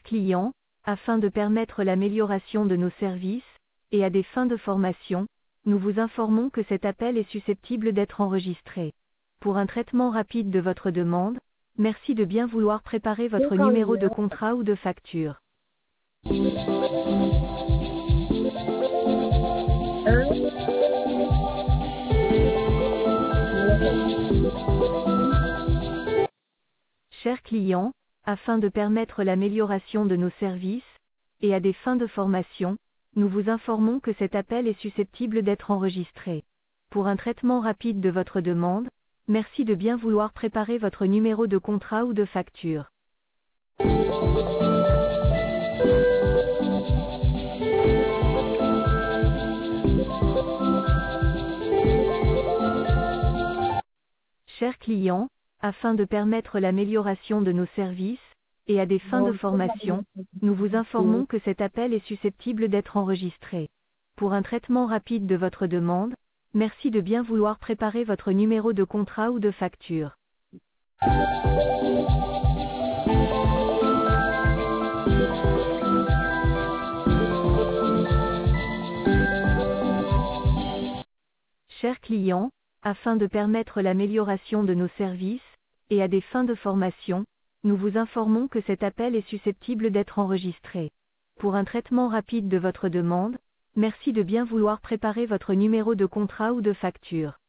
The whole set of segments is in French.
Chers clients, afin de permettre l'amélioration de nos services, et à des fins de formation, nous vous informons que cet appel est susceptible d'être enregistré. Pour un traitement rapide de votre demande, merci de bien vouloir préparer votre numéro de contrat ou de facture. Chers clients, afin de permettre l'amélioration de nos services, et à des fins de formation, nous vous informons que cet appel est susceptible d'être enregistré. Pour un traitement rapide de votre demande, merci de bien vouloir préparer votre numéro de contrat ou de facture. Chers clients, afin de permettre l'amélioration de nos services, et à des fins de formation, nous vous informons que cet appel est susceptible d'être enregistré. Pour un traitement rapide de votre demande, merci de bien vouloir préparer votre numéro de contrat ou de facture. Chers clients, afin de permettre l'amélioration de nos services, et à des fins de formation, nous vous informons que cet appel est susceptible d'être enregistré. Pour un traitement rapide de votre demande, merci de bien vouloir préparer votre numéro de contrat ou de facture.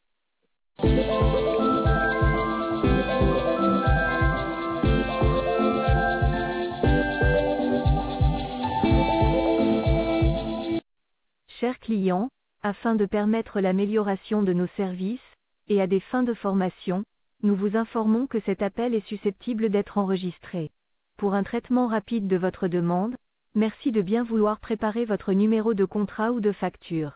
Chers clients, afin de permettre l'amélioration de nos services, et à des fins de formation, nous vous informons que cet appel est susceptible d'être enregistré. Pour un traitement rapide de votre demande, merci de bien vouloir préparer votre numéro de contrat ou de facture.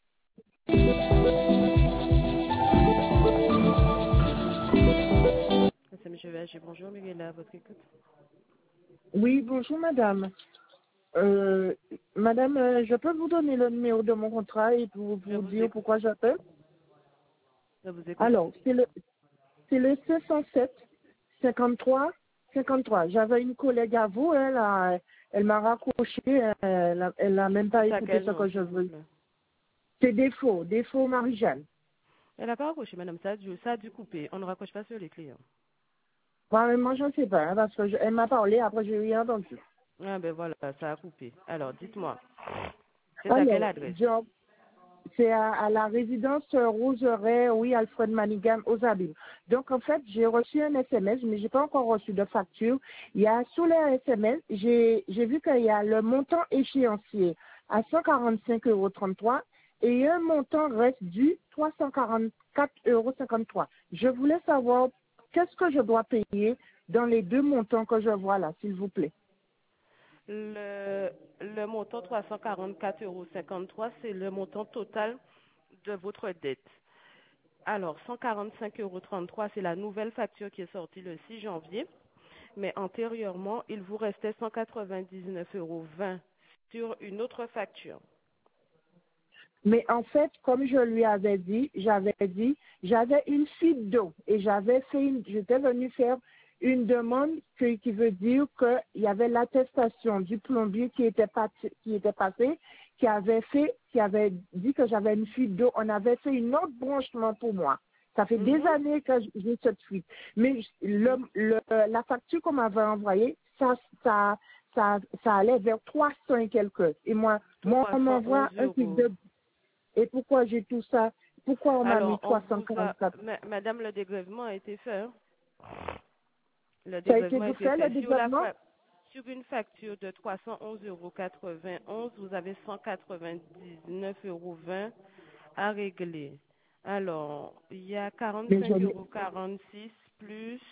Monsieur VH, bonjour, Miguel, à votre écoute. Oui, bonjour madame. Madame, je peux vous donner le numéro de mon contrat et pour vous dire pourquoi j'appelle? Je vous écoute. Alors, c'est le 507 53 53. J'avais une collègue à vous, elle m'a raccroché, elle n'a même pas écouté ce que je veux. C'est défaut Marie-Jeanne. Elle n'a pas raccroché, madame, ça a dû couper. On ne raccroche pas sur les clients. Moi, je ne sais pas, parce que elle m'a parlé, après je n'ai rien entendu. Ah ben voilà, ça a coupé. Alors, dites-moi, c'est à quelle adresse? C'est à la résidence Roseraie, oui, Alfred Manigam, aux Abîmes. Donc, en fait, j'ai reçu un SMS, mais je n'ai pas encore reçu de facture. Il y a sous les SMS, j'ai vu qu'il y a le montant échéancier à 145,33 € et un montant reste dû 344,53 €. Je voulais savoir qu'est-ce que je dois payer dans les deux montants que je vois là, s'il vous plaît. Le montant 344,53 €, c'est le montant total de votre dette. Alors, 145,33 €, c'est la nouvelle facture qui est sortie le 6 janvier. Mais antérieurement, il vous restait 199,20 € sur une autre facture. Mais en fait, comme je lui avais dit, j'avais une fuite d'eau et j'étais venue faire une demande qui veut dire qu'il y avait l'attestation du plombier qui était passé, qui avait dit que j'avais une fuite d'eau. On avait fait une autre branchement pour moi. Ça fait des années que j'ai cette fuite. Mais la facture qu'on m'avait envoyée, ça allait vers 300 et quelques. Et moi, on m'envoie un fuite d'eau. Et pourquoi j'ai tout ça? Pourquoi on m'a mis 344? Madame, le dégrèvement a été fait. Hein? Le Ça a été dégrèvement a été fait, le fait dégrèvement? sur une facture de 311,91 €. Vous avez 199,20 € à régler. Alors, il y a 45,46 € plus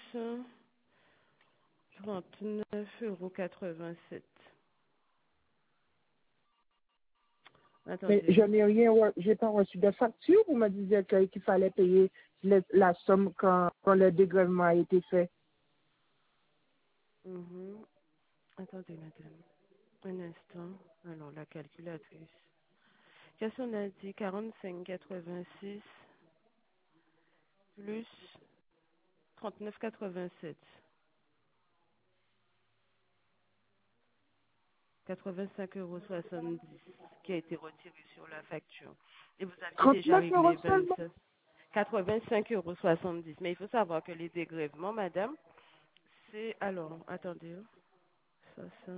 39,87 €. Mais je n'ai j'ai pas reçu de facture. Vous me disiez qu'il fallait payer la somme quand le dégrèvement a été fait. Attendez, madame. Un instant. Alors, la calculatrice. Qu'est-ce qu'on a dit? 45,86 plus 39,87. 85,70 € qui a été retiré sur la facture. Et vous aviez 39 déjà réglé euros seulement. 85,70 €. Mais il faut savoir que les dégrèvements, madame, c'est... Alors, attendez. Ça.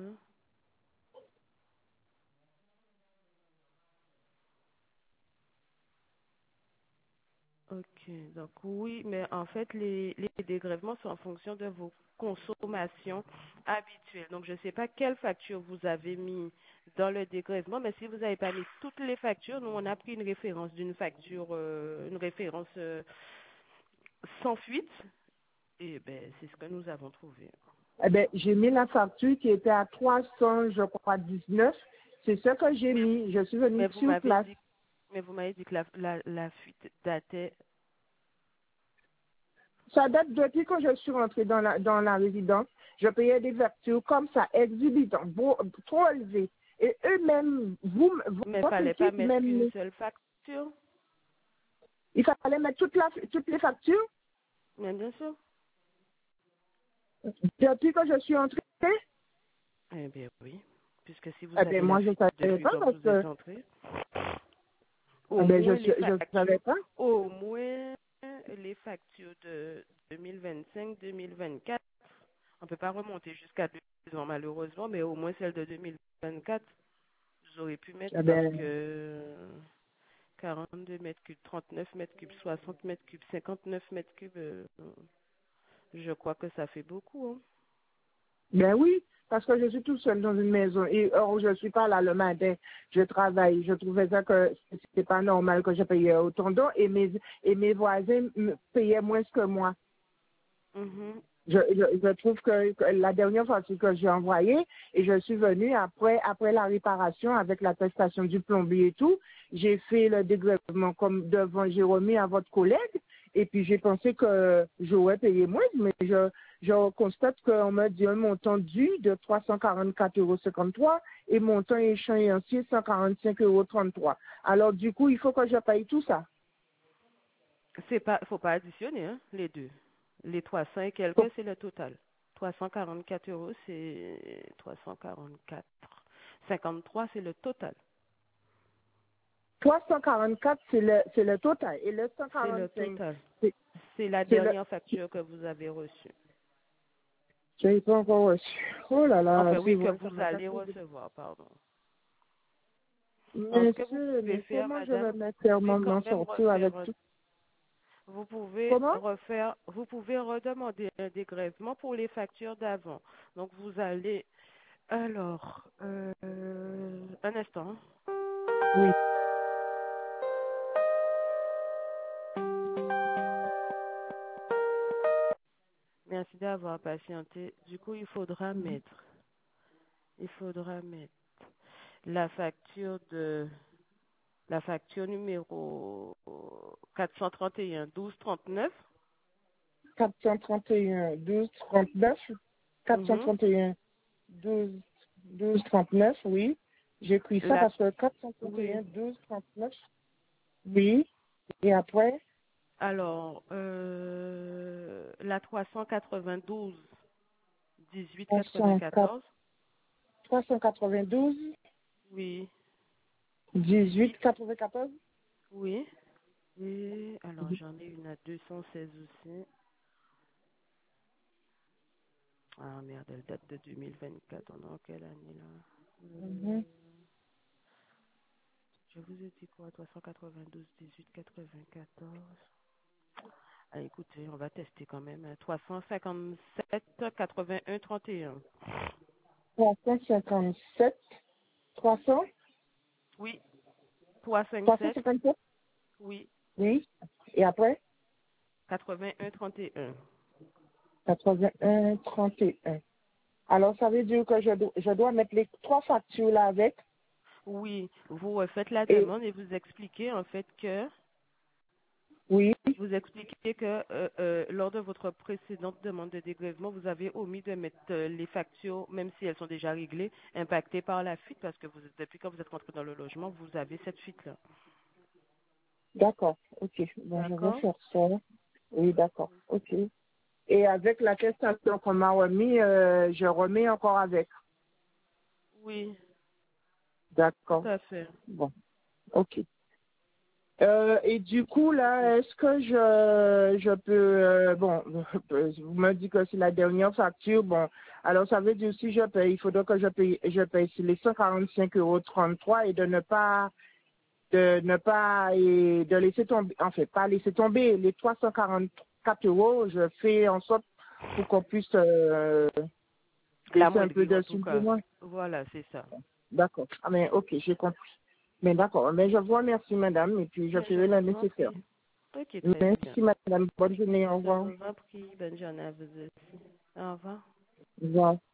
Ok, donc oui, mais en fait, les dégrèvements sont en fonction de vos consommations habituelles. Donc, je ne sais pas quelle facture vous avez mis dans le dégrèvement, mais si vous n'avez pas mis toutes les factures, nous, on a pris une référence d'une facture, une référence sans fuite, et ben, c'est ce que nous avons trouvé. Eh ben, j'ai mis la facture qui était à 300, je crois, 19. C'est ce que j'ai mis. Je suis venue Mais vous sur m'avez place. dit, mais vous m'avez dit que la fuite datait. Ça date depuis que je suis rentrée dans la résidence. Je payais des factures comme ça, exorbitantes, trop élevées. Et eux-mêmes, Mais il ne votre fallait pas équipe mettre même, une seule facture. il fallait mettre toutes les factures Mais bien sûr. depuis que je suis entrée. Eh bien oui, puisque si vous Eh avez bien, la moi, je ne fuite savais depuis pas que parce vous êtes que entré, eh au ben, moins les je savais factures, pas. au moins les factures de 2025-2024, on ne peut pas remonter jusqu'à 2 ans malheureusement, mais au moins celle de 2024, vous aurez pu mettre Eh parce ben, que 42 mètres cubes, 39 mètres cubes, 60 mètres cubes, 59 mètres cubes, je crois que ça fait beaucoup. Hein. ben oui, parce que je suis toute seule dans une maison et or je suis pas là le matin, je travaille. Je trouvais ça que c'était pas normal que je payais autant d'eau et mes voisins me payaient moins que moi. Mhm. Je trouve que la dernière fois que j'ai envoyé et je suis venue après la réparation avec l'attestation du plombier et tout, j'ai fait le dégrèvement comme devant, j'ai remis à votre collègue et puis j'ai pensé que j'aurais payé moins, mais je constate qu'on m'a dit un montant dû de 344,53 € et montant échéancier 145,33 €. Alors du coup, il faut que je paye tout ça. Faut pas additionner, hein, les deux. Les 300 et quelques, c'est le total. 344 €, c'est 344. 53, c'est le total. 344, c'est le total. Et le C'est le 145, total. c'est C'est la c'est le... dernière facture que vous avez reçue. Je n'ai pas encore reçu. Oh là là, Enfin, c'est oui, que vrai, ça vous m'a allez cassé. recevoir, pardon. Alors, ce que vous Monsieur, pouvez mais faire, comment je vais madame, mettre vous pouvez m'en quand même sortir avec tout? Comment? vous pouvez redemander un dégrèvement pour les factures d'avant. Donc, vous allez, alors, un instant. Oui. Merci d'avoir patienté. Du coup, il faudra mettre la facture numéro 431 12 39. 431, 12, 39. Mhm. 431, 12, 12, 39, oui. J'ai pris ça La, parce que oui. 431, 12, 39, oui. Et après, Alors, la 392 18 304, 94. 392, Oui. 18, 94. Oui. Et alors, j'en ai une à 216 aussi. Ah merde, elle date de 2024. On est en quelle année là? Mhm. Je vous ai dit quoi? 392 18 94. Ah, écoutez, on va tester quand même. 357 81 31. 357, 300, Oui. 357. 357, Oui. oui. Et après, 81 31. 81, 31. Alors, ça veut dire que je dois mettre les trois factures là avec. Oui. Vous faites la Et demande et vous expliquez en fait que oui, lors de votre précédente demande de dégrèvement, vous avez omis de mettre les factures, même si elles sont déjà réglées, impactées par la fuite, parce que depuis que vous êtes rentré dans le logement, vous avez cette fuite-là. d'accord. OK. Bon, je vais D'accord? faire ça. Oui, d'accord. OK. Et avec l'attestation qu'on m'a remis, je remets encore avec. Oui, D'accord. tout à fait. Bon, ok. Et du coup, là, est-ce que je peux, bon, vous me dites que c'est la dernière facture, bon, alors ça veut dire si je paye, il faudra que je paye sur les 145,33 € et de laisser tomber, en fait, pas laisser tomber les 344 €, je fais en sorte pour qu'on puisse laisser un peu L'amoindrir en de tout sous pour cas. moi. Voilà, c'est ça. D'accord. Ah, mais ok, j'ai compris. Mais d'accord, mais je vous remercie, madame, et puis je Mais je ferai le vous en nécessaire. prie. Ok, très bien. Merci, madame. Bonne journée. Au Je revoir. vous en prie. Bonne journée à vous aussi. Au revoir. Au revoir.